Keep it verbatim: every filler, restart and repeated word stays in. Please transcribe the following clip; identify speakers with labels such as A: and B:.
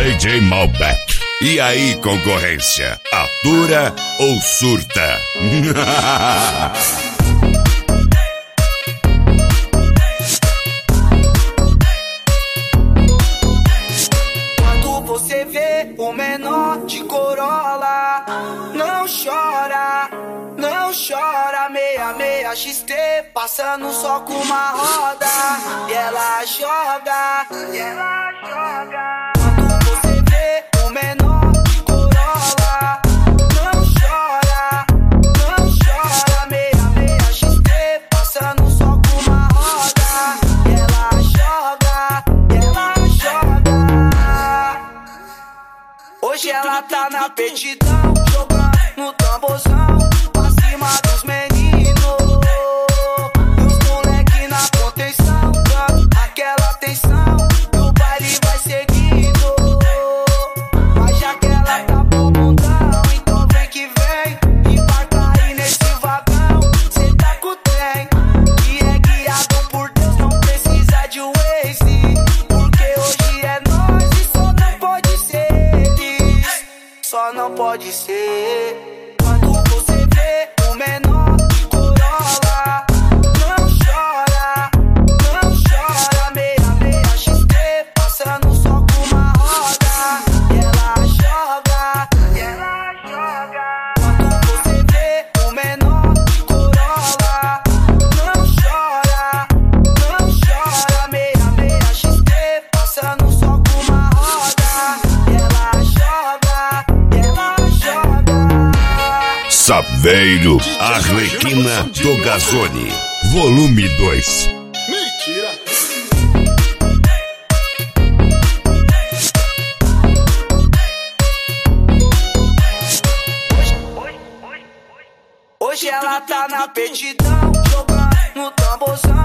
A: D J Malbec. E aí, concorrência, atura ou surta?
B: Quando você vê o menor de Corolla, não chora, não chora. Meia, meia X T, passando só com uma roda. E ela joga, e ela joga. Quando você vê o menor de Corolla, não chora, não chora. Meia, meia X T, passando só com uma roda. E ela joga, e ela joga. Hoje ela tá na petidão, jogando no tamborzão, pra cima dos meninos. E os moleque na contenção, dando aquela atenção, e o baile vai seguindo. Mas já que ela tá pro mundão, então vem que vem, e vai cair nesse vagão. Cê tá com o trem, que é guiado por Deus, não precisa de Waze. Porque hoje é nós e só não pode ser eles, só não pode ser. Quando você vê o menor de Corolla, não chora, não chora. Meia, meia X T, passando só com uma roda. E ela joga, e ela joga. Quando você vê o menor de Corolla, não chora, não chora. Meia, meia X T, passando só com uma roda. E ela joga, e ela joga.
A: Saveiro, Arlequina do Gazone, volume dois.
C: Mentira!
B: Hoje ela tá na petidão, jogando no tamborzão,